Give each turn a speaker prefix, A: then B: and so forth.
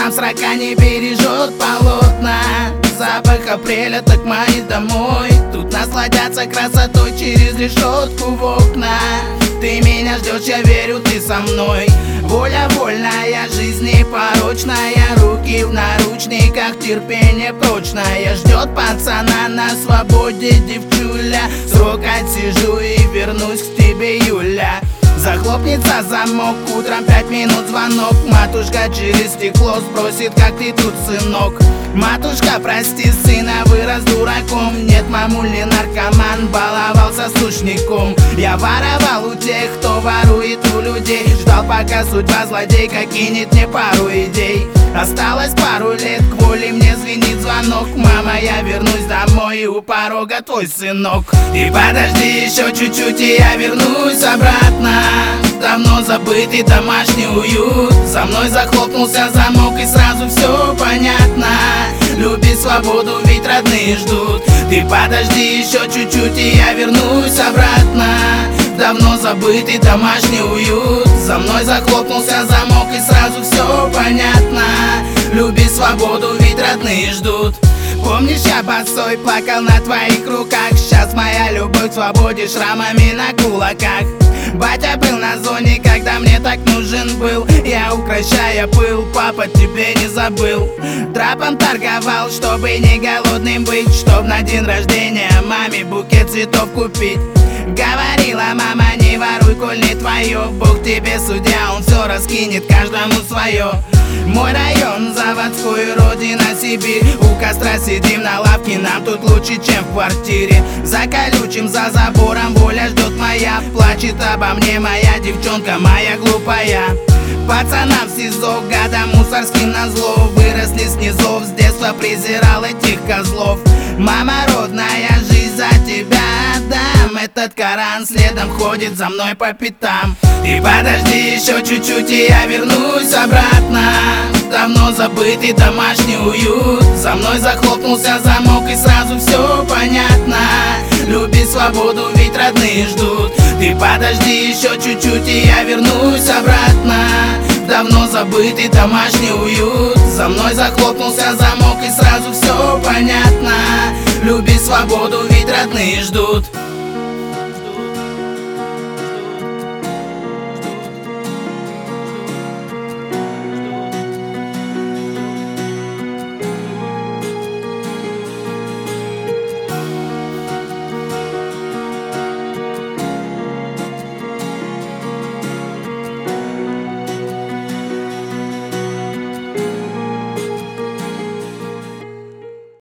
A: грамм срока не бережет полотна. Запах апреля так манит домой. Тут насладятся красотой через решетку в окна. Ты меня ждешь, я верю, ты со мной. Воля вольная, жизнь непорочная. Руки в наручниках, терпение прочное. Ждет пацана на свободе девчуля. Срок отсижу и вернусь к тебе, Юля. Захлопнется замок, утром 5 минут звонок. Матушка через стекло спросит, как ты тут, сынок. Матушка, прости, сына вырос дураком. Нет, мамуль, наркоман, баловался сушником. Я воровал у тех, кто ворует у людей. Ждал, пока судьба злодейка кинет мне пару идей. Осталось пару лет, к воле мне звенит звонок. Мама, я вернусь домой, и у порога твой сынок. И подожди еще чуть-чуть, и я вернусь обратно. Давно забытый домашний уют. За мной захлопнулся замок, и сразу все понятно. Люби свободу, ведь родные ждут. Ты подожди еще чуть-чуть, и я вернусь обратно. Давно забытый домашний уют. За мной захлопнулся замок, и сразу все понятно. Люби свободу, ведь родные ждут. Помнишь, я босой плакал на твоих руках. Сейчас моя любовь к свободе шрамами на кулаках. Батя был на зоне, когда мне так нужен был. Я, укращая пыл, папа тебе не забыл. Трапом торговал, чтобы не голодным быть. Чтоб на день рождения маме букет цветов купить. Говорила мама, не воруй, коль не твое. Бог тебе судья, он все раскинет, каждому свое. Мой район заводской, родина Сибирь. У костра сидим на лавке, нам тут лучше, чем в квартире. За колючим, за забором воля ждет моя. Плачет обо мне моя девчонка, моя глупая. Пацанам в СИЗО, годам мусорским назло. Выросли с низов, с детства презирал этих козлов. Мама родная, жизнь за тебя отдам. Этот Коран следом ходит за мной по пятам. И подожди еще чуть-чуть, и я вернусь обратно. Давно забытый домашний уют. За мной захлопнулся замок, и сразу все понятно. Люби свободу, ведь родные ждут. Ты подожди еще чуть-чуть, и я вернусь обратно. Давно забытый домашний уют. За мной захлопнулся замок, и сразу все понятно. Люби свободу, ведь родные ждут.